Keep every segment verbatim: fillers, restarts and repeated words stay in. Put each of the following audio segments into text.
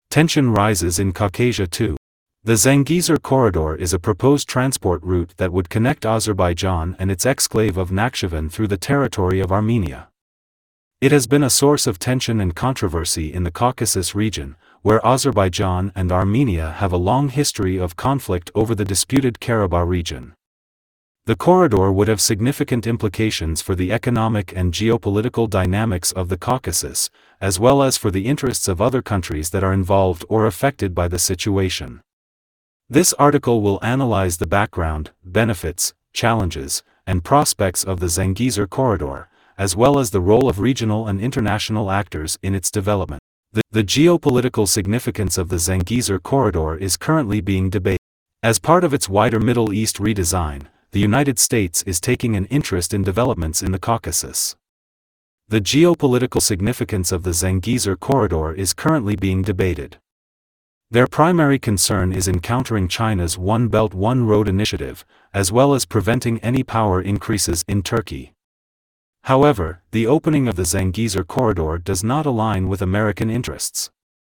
Tension rises in Caucasia too. The Zangezur Corridor is a proposed transport route that would connect Azerbaijan and its exclave of Nakhchivan through the territory of Armenia. It has been a source of tension and controversy in the Caucasus region, where Azerbaijan and Armenia have a long history of conflict over the disputed Karabakh region. The corridor would have significant implications for the economic and geopolitical dynamics of the Caucasus, as well as for the interests of other countries that are involved or affected by the situation. This article will analyze the background, benefits, challenges, and prospects of the Zangezur Corridor, as well as the role of regional and international actors in its development. The, the geopolitical significance of the Zangezur Corridor is currently being debated. As part of its wider Middle East redesign, the United States is taking an interest in developments in the Caucasus. The geopolitical significance of the Zangezur Corridor is currently being debated. Their primary concern is in countering China's One Belt One Road initiative, as well as preventing any power increases in Turkey. However, the opening of the Zangezur Corridor does not align with American interests.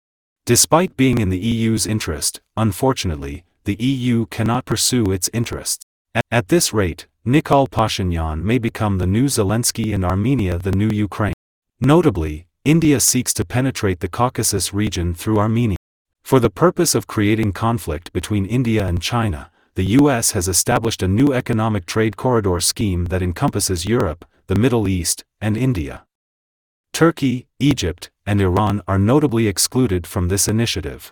Despite being in the E U's interest, unfortunately, the E U cannot pursue its interests. At this rate, Nikol Pashinyan may become the new Zelensky and Armenia the new Ukraine. Notably, India seeks to penetrate the Caucasus region through Armenia. For the purpose of creating conflict between India and China, the U S has established a new economic trade corridor scheme that encompasses Europe, the Middle East, and India. Turkey, Egypt, and Iran are notably excluded from this initiative.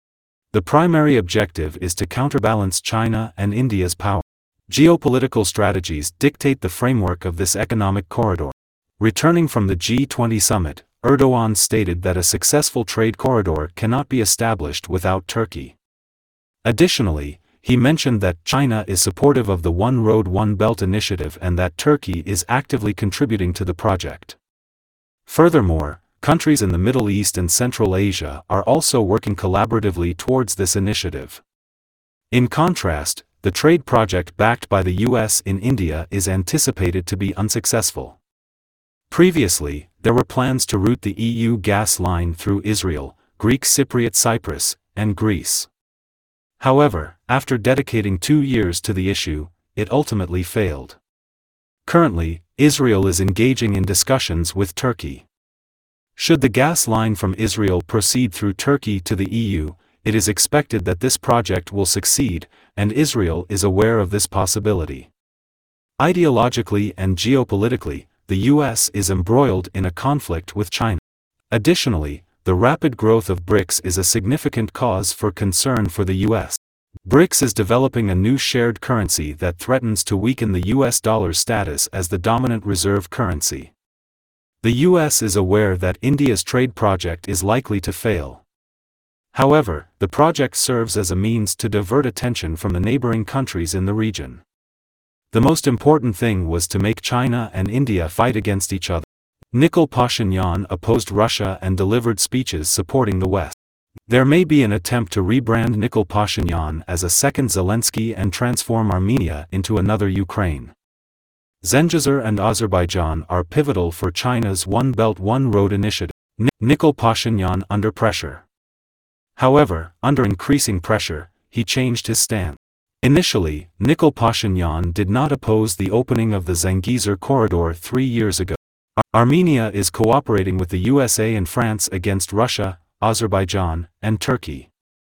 The primary objective is to counterbalance China and India's power. Geopolitical strategies dictate the framework of this economic corridor. Returning from the G twenty summit, Erdogan stated that a successful trade corridor cannot be established without Turkey. Additionally, he mentioned that China is supportive of the One Road One Belt initiative and that Turkey is actively contributing to the project. Furthermore, countries in the Middle East and Central Asia are also working collaboratively towards this initiative. In contrast, the trade project backed by the U S in India is anticipated to be unsuccessful. Previously, there were plans to route the E U gas line through Israel, Greek Cypriot Cyprus, and Greece. However, after dedicating two years to the issue, it ultimately failed. Currently, Israel is engaging in discussions with Turkey. Should the gas line from Israel proceed through Turkey to the E U, it is expected that this project will succeed, and Israel is aware of this possibility. Ideologically and geopolitically, the U S is embroiled in a conflict with China. Additionally, the rapid growth of BRICS is a significant cause for concern for the U S. BRICS is developing a new shared currency that threatens to weaken the U S dollar's status as the dominant reserve currency. The U S is aware that India's trade project is likely to fail. However, the project serves as a means to divert attention from the neighboring countries in the region. The most important thing was to make China and India fight against each other. Nikol Pashinyan opposed Russia and delivered speeches supporting the West. There may be an attempt to rebrand Nikol Pashinyan as a second Zelensky and transform Armenia into another Ukraine. Zangezur and Azerbaijan are pivotal for China's One Belt One Road initiative. Nikol Pashinyan under pressure. However, under increasing pressure, he changed his stance. Initially, Nikol Pashinyan did not oppose the opening of the Zangezur Corridor three years ago. Armenia is cooperating with the U S A and France against Russia, Azerbaijan, and Turkey.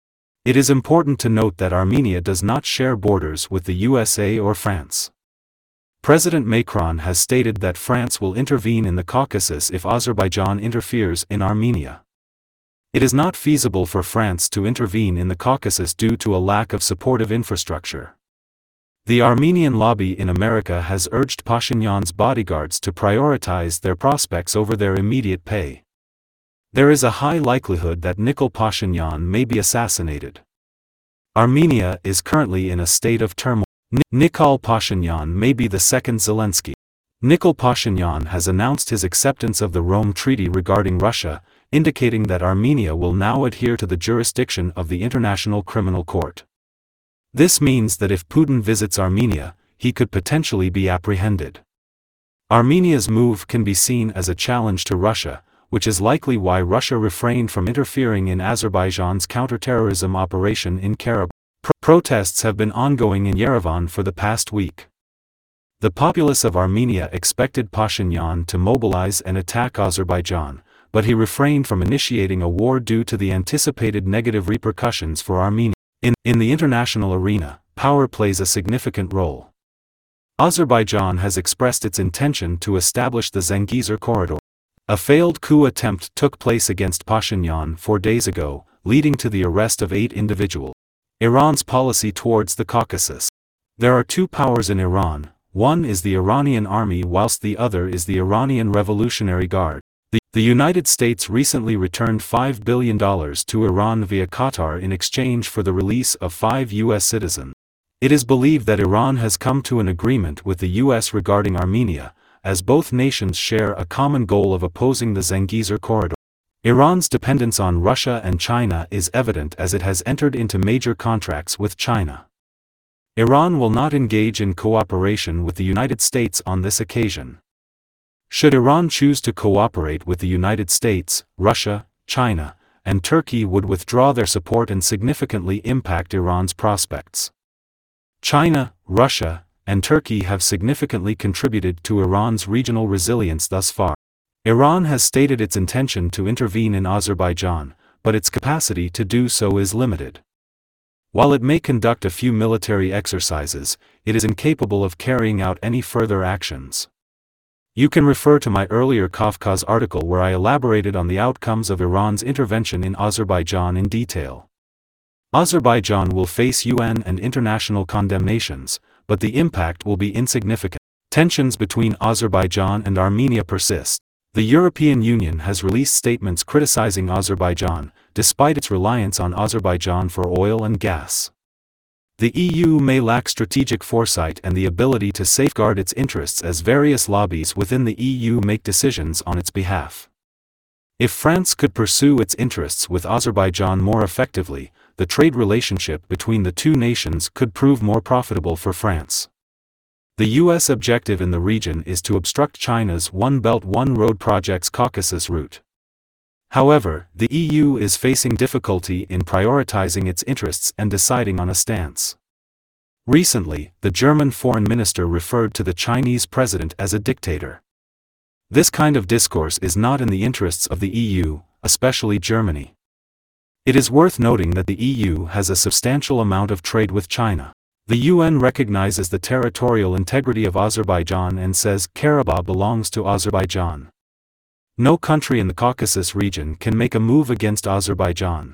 It is important to note that Armenia does not share borders with the U S A or France. President Macron has stated that France will intervene in the Caucasus if Azerbaijan interferes in Armenia. It is not feasible for France to intervene in the Caucasus due to a lack of supportive infrastructure. The Armenian lobby in America has urged Pashinyan's bodyguards to prioritize their prospects over their immediate pay. There is a high likelihood that Nikol Pashinyan may be assassinated. Armenia is currently in a state of turmoil. Nikol Pashinyan may be the second Zelensky. Nikol Pashinyan has announced his acceptance of the Rome Treaty regarding Russia, indicating that Armenia will now adhere to the jurisdiction of the International Criminal Court. This means that if Putin visits Armenia, he could potentially be apprehended. Armenia's move can be seen as a challenge to Russia, which is likely why Russia refrained from interfering in Azerbaijan's counterterrorism operation in Karabakh. Pro protests have been ongoing in Yerevan for the past week. The populace of Armenia expected Pashinyan to mobilize and attack Azerbaijan, but he refrained from initiating a war due to the anticipated negative repercussions for Armenia. In, in the international arena, power plays a significant role. Azerbaijan has expressed its intention to establish the Zangezur Corridor. A failed coup attempt took place against Pashinyan four days ago, leading to the arrest of eight individuals. Iran's policy towards the Caucasus. There are two powers in Iran, one is the Iranian army whilst the other is the Iranian Revolutionary Guard. The, the United States recently returned five billion dollars to Iran via Qatar in exchange for the release of five U S citizens. It is believed that Iran has come to an agreement with the U S regarding Armenia, as both nations share a common goal of opposing the Zangezur Corridor. Iran's dependence on Russia and China is evident as it has entered into major contracts with China. Iran will not engage in cooperation with the United States on this occasion. Should Iran choose to cooperate with the United States, Russia, China, and Turkey would withdraw their support and significantly impact Iran's prospects. China, Russia, and Turkey have significantly contributed to Iran's regional resilience thus far. Iran has stated its intention to intervene in Azerbaijan, but its capacity to do so is limited. While it may conduct a few military exercises, it is incapable of carrying out any further actions. You can refer to my earlier Kafkaz article where I elaborated on the outcomes of Iran's intervention in Azerbaijan in detail. Azerbaijan will face U N and international condemnations, but the impact will be insignificant. Tensions between Azerbaijan and Armenia persist. The European Union has released statements criticizing Azerbaijan, despite its reliance on Azerbaijan for oil and gas. The E U may lack strategic foresight and the ability to safeguard its interests as various lobbies within the E U make decisions on its behalf. If France could pursue its interests with Azerbaijan more effectively, the trade relationship between the two nations could prove more profitable for France. The U S objective in the region is to obstruct China's One Belt One Road project's Caucasus route. However, the E U is facing difficulty in prioritizing its interests and deciding on a stance. Recently, the German foreign minister referred to the Chinese president as a dictator. This kind of discourse is not in the interests of the E U, especially Germany. It is worth noting that the E U has a substantial amount of trade with China. The U N recognizes the territorial integrity of Azerbaijan and says Karabakh belongs to Azerbaijan. No country in the Caucasus region can make a move against Azerbaijan.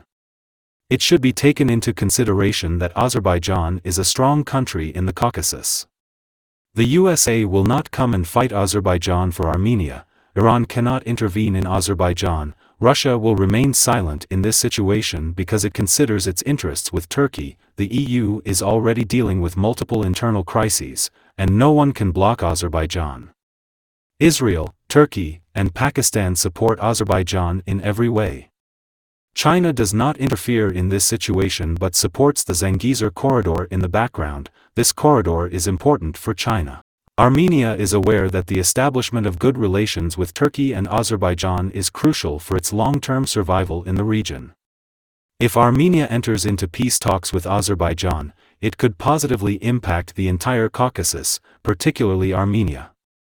It should be taken into consideration that Azerbaijan is a strong country in the Caucasus. The U S A will not come and fight Azerbaijan for Armenia, Iran cannot intervene in Azerbaijan, Russia will remain silent in this situation because it considers its interests with Turkey, the E U is already dealing with multiple internal crises, and no one can block Azerbaijan. Israel, Turkey, and Pakistan support Azerbaijan in every way. China does not interfere in this situation but supports the Zangezur Corridor in the background. This corridor is important for China. Armenia is aware that the establishment of good relations with Turkey and Azerbaijan is crucial for its long-term survival in the region. If Armenia enters into peace talks with Azerbaijan, it could positively impact the entire Caucasus, particularly Armenia.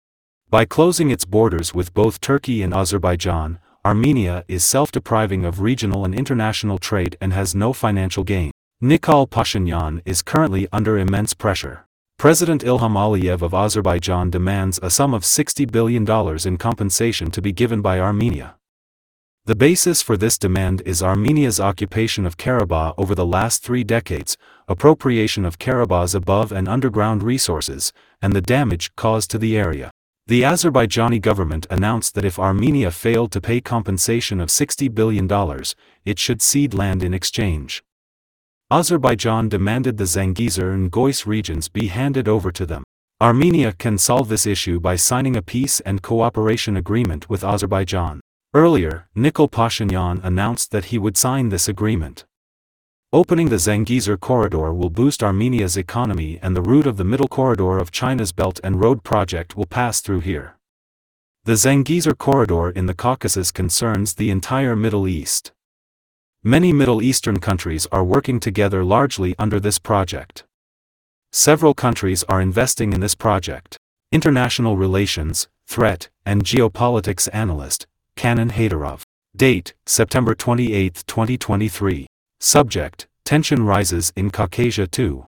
By closing its borders with both Turkey and Azerbaijan, Armenia is self-depriving of regional and international trade and has no financial gain. Nikol Pashinyan is currently under immense pressure. President Ilham Aliyev of Azerbaijan demands a sum of sixty billion dollars in compensation to be given by Armenia. The basis for this demand is Armenia's occupation of Karabakh over the last three decades, appropriation of Karabakh's above and underground resources, and the damage caused to the area. The Azerbaijani government announced that if Armenia failed to pay compensation of sixty billion dollars, it should cede land in exchange. Azerbaijan demanded the Zangezur and Gois regions be handed over to them. Armenia can solve this issue by signing a peace and cooperation agreement with Azerbaijan. Earlier, Nikol Pashinyan announced that he would sign this agreement. Opening the Zangezur Corridor will boost Armenia's economy and the route of the Middle Corridor of China's Belt and Road project will pass through here. The Zangezur Corridor in the Caucasus concerns the entire Middle East. Many Middle Eastern countries are working together largely under this project. Several countries are investing in this project. International Relations, Threat, and Geopolitics Analyst, Canon Haydarov. Date, September twenty-eighth, twenty twenty-three. Subject, Tension rises in Caucasia two.